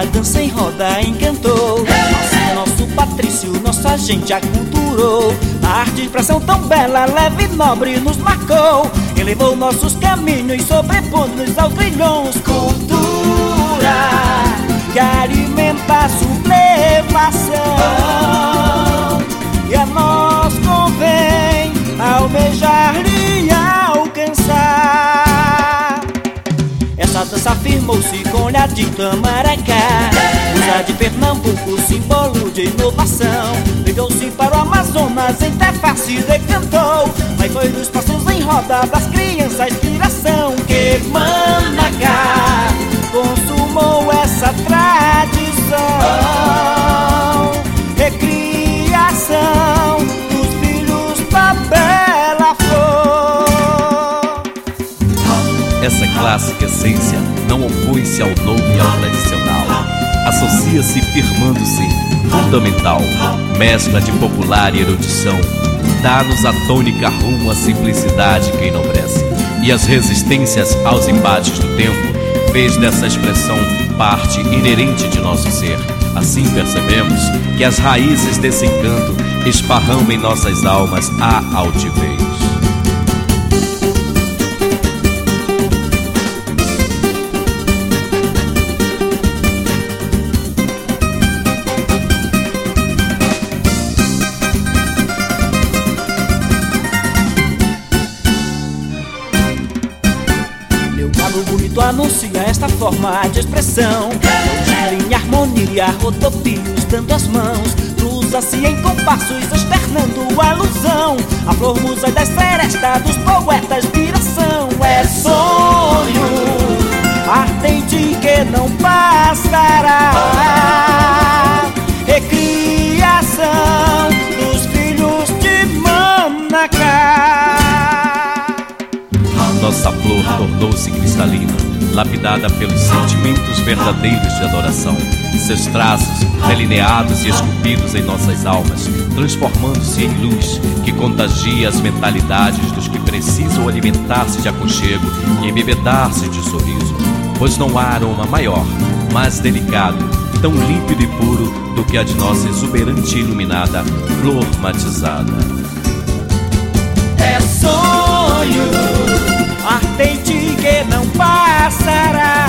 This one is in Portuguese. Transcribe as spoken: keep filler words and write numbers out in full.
a dança em roda encantou. Assim nosso Patrício, nossa gente aculturou. A arte de expressão tão bela, leve e nobre nos marcou. Elevou nossos caminhos, sobrepondo-nos aos grilhões. Cultura que alimenta a sublevação, e a nós convém almejar-lhe alcançar. Essa dança afirmou-se com olhar de Itamaracá, usa de Pernambuco, símbolo de inovação. Ligou-se para o Amazonas, interface decantou, mas foi dos passos em roda das crianças a inspiração. Que Manacá consumou essa tradição, recriação dos filhos da bela flor. Essa clássica essência não opõe-se ao novo e ao tradicional. Associa-se firmando-se, fundamental, mescla de popular e erudição. Dá-nos a tônica rumo à simplicidade que enobrece, e as resistências aos embates do tempo fez dessa expressão parte inerente de nosso ser. Assim percebemos que as raízes desse encanto esparramam em nossas almas a altivez. Anuncia esta forma de expressão, em harmonia, rodopios dando as mãos, cruza-se em compassos externando alusão. A flor musa das serestas dos poetas viração. É sonho ardente que não passará, recriação dos filhos de Manacá. Nossa flor tornou-se cristalina, lapidada pelos sentimentos verdadeiros de adoração. Seus traços, delineados e esculpidos em nossas almas, transformando-se em luz que contagia as mentalidades dos que precisam alimentar-se de aconchego e embebedar-se de sorriso. Pois não há aroma maior, mais delicado, tão límpido e puro do que a de nossa exuberante e iluminada flor matizada. É sonho ardente que não passará,